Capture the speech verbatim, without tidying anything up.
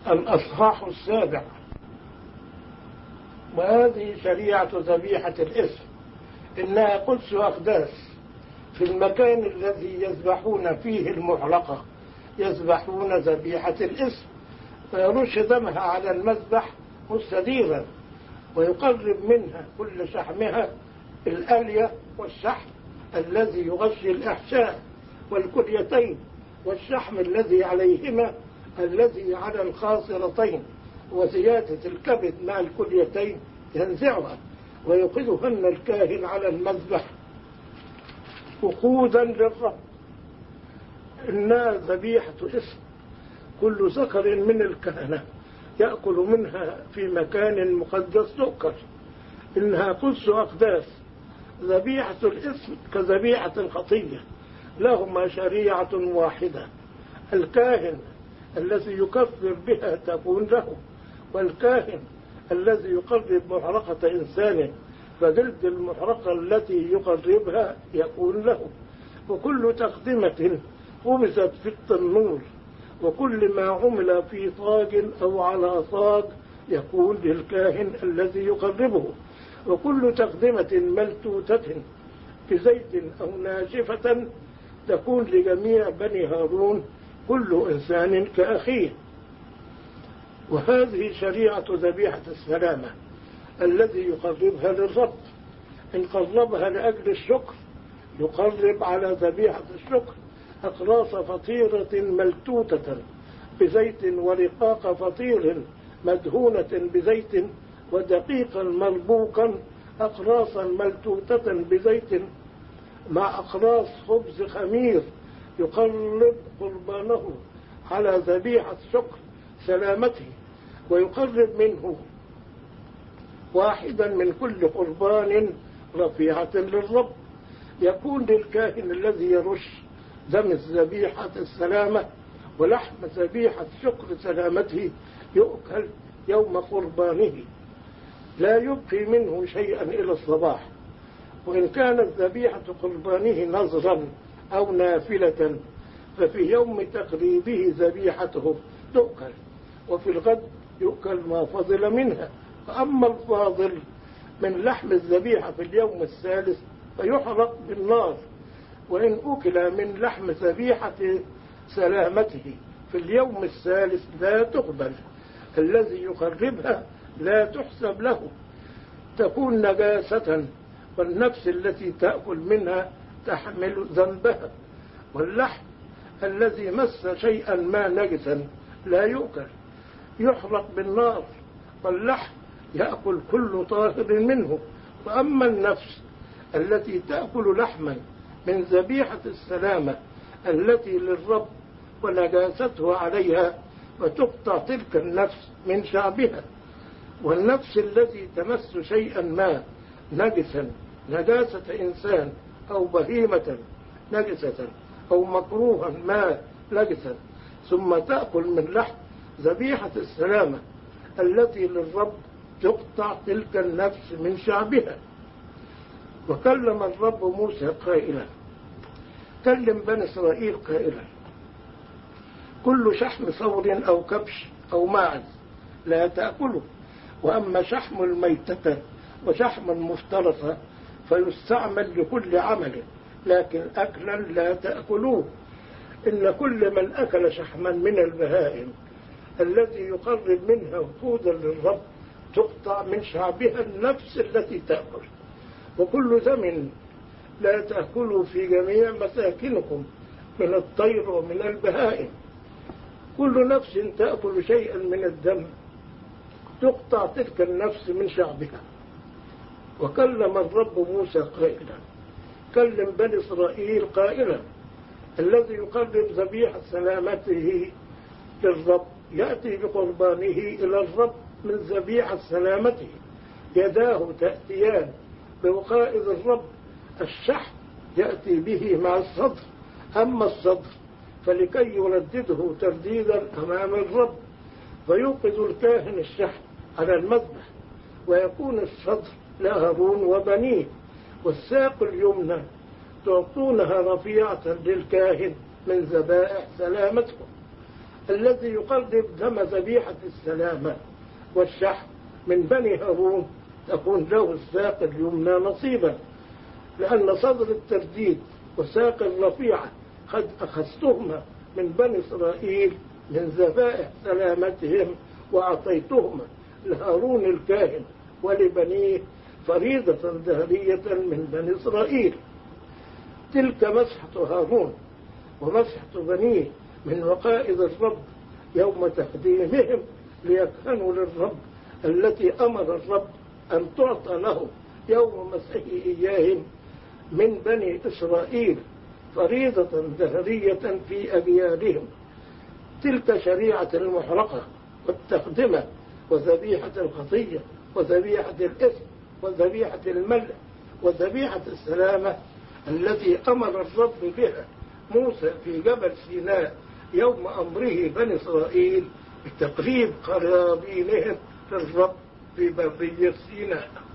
الأصحاح السابع. وهذه شريعة ذبيحة الإثم، إنها قدس أقداس، في المكان الذي يذبحون فيه المحرقة يذبحون ذبيحة الإثم، فيرش دمها على المذبح مستديرا، ويقرب منها كل شحمها الألية والشحم الذي يغشي الأحشاء والكليتين، والشحم الذي عليهما الذي على الخاصرتين، وزيادة الكبد مع الكليتين ينزعها، ويوقدهن الكاهن على المذبح وقودا للرب. إنها ذبيحة اسم، كل ذكر من الكهنة يأكل منها في مكان مقدس تؤكل، إنها قدس أقداس. ذبيحة الاسم كذبيحة الخطية، لهما شريعة واحدة. الكاهن الذي يكفر بها تكون له، والكاهن الذي يقرب محرقة إنسان فجلد المحرقة التي يقربها يكون له. وكل تقدمة خبزت في التنور، وكل ما عمل في طاج أو على صاج يكون للكاهن الذي يقربه. وكل تقدمة ملتوتة بزيت أو ناشفة تكون لجميع بني هارون، كل إنسان كأخيه. وهذه شريعة ذبيحة السلامة الذي يقربها للرب. إن قربها لأجل الشكر يقرب على ذبيحة الشكر أقراص فطيرة ملتوتة بزيت، ورقاق فطير مدهونة بزيت، ودقيقا مربوكا أقراصا ملتوتة بزيت مع أقراص خبز خمير، يقرب قربانه على ذبيحة شكر سلامته، ويقرب منه واحدا من كل قربان رفيعة للرب. يكون للكاهن الذي يرش دم ذبيحة السلامة ولحم ذبيحة شكر سلامته يؤكل يوم قربانه، لا يبقي منه شيئا إلى الصباح. وإن كانت ذبيحة قربانه نظرا أو نافلة ففي يوم تقريبه ذبيحته تؤكل، وفي الغد يؤكل ما فضل منها. فأما الفاضل من لحم الذبيحة في اليوم الثالث فيحرق بالنار. وإن أكل من لحم ذبيحة سلامته في اليوم الثالث لا تقبل، الذي يقربها لا تحسب له، تكون نجاسة، والنفس التي تأكل منها تحمل ذنبها. واللحم الذي مس شيئا ما نجسا لا يؤكل، يحرق بالنار، واللحم يأكل كل طاهر منه. وأما النفس التي تأكل لحما من ذبيحة السلامة التي للرب ونجاسته عليها فتقطع تلك النفس من شعبها. والنفس التي تمس شيئا ما نجسا، نجاسة إنسان أو بهيمة نجسة أو مكروها ما نجسا، ثم تأكل من لحم ذبيحة السلامة التي للرب، تقطع تلك النفس من شعبها. وكلم الرب موسى قائلا، كلم بني إسرائيل قائلا، كل شحم ثور أو كبش أو ماعز لا تأكله، وأما شحم الميتة وشحم المفترسة فيستعمل لكل عمل، لكن أكلا لا تأكلوه. إن كل من أكل شحما من البهائم التي يقرب منها وقودا للرب تقطع من شعبها النفس التي تأكل. وكل دم لا تأكلوا في جميع مساكنكم من الطير ومن البهائم. كل نفس تأكل شيئا من الدم تقطع تلك النفس من شعبها. وكلم الرب موسى قائلا، كلم بني إسرائيل قائلا، الذي يقرب ذبيحة سلامته للرب يأتي بقربانه إلى الرب من ذبيحة سلامته، يداه تأتيان بوقائد الرب. الشحم يأتي به مع الصدر، أما الصدر فلكي يردده ترديدا أمام الرب، فيوقظ الكاهن الشحم على المذبح، ويكون الصدر لهارون وبنيه. والساق اليمنى تعطونها رفيعة للكاهن من ذبائح سلامتكم. الذي يقدم دم ذبيحة السلامة والشحم من بني هارون تكون له الساق اليمنى نصيبا، لأن صدر الترديد وساق الرفيعة قد أخذتهما من بني إسرائيل من ذبائح سلامتهم وأعطيتهما لهارون الكاهن ولبنيه فريضة دهرية من بني إسرائيل. تلك مسحة هارون ومسحة بنيه من وقائد الرب يوم تقديمهم ليكهنوا للرب التي أمر الرب أن تعطى له يوم مسحه إياهم من بني إسرائيل فريضة دهرية في أجيالهم. تلك شريعة المحرقة والتقدمة وذبيحة الخطية وذبيحة الإثم وذبيحة الملح وذبيحة السلامة التي أمر الرب بها موسى في جبل سيناء يوم أمره بني إسرائيل بتقريب قرابينهم للرب في برية سيناء.